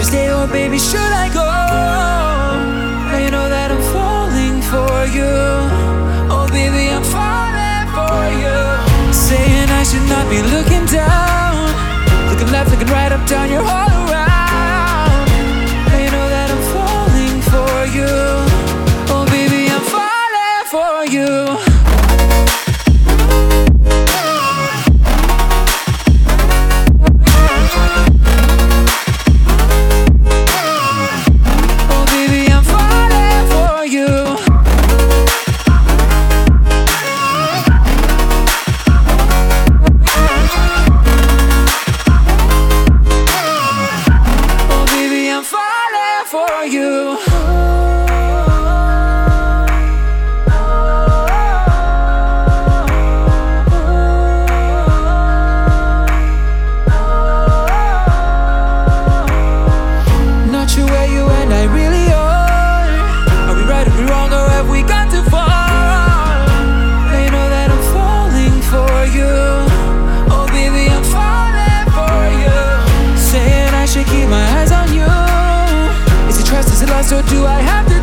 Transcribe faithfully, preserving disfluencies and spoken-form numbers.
stay or baby should I go? Now you know that I'm falling for you. Oh baby, I'm falling for you. Saying I should not be looking down, looking left, looking right, up, down, you're all around. Now you know that I'm falling for you. Oh baby, I'm falling for you. For you. Not sure where you and I really are. Are we right, are we wrong, or have we gone too far? Now you know that I'm falling for you. Oh baby, I'm falling for you. Saying I should keep my eyes on you. Trust is lost, or do I have to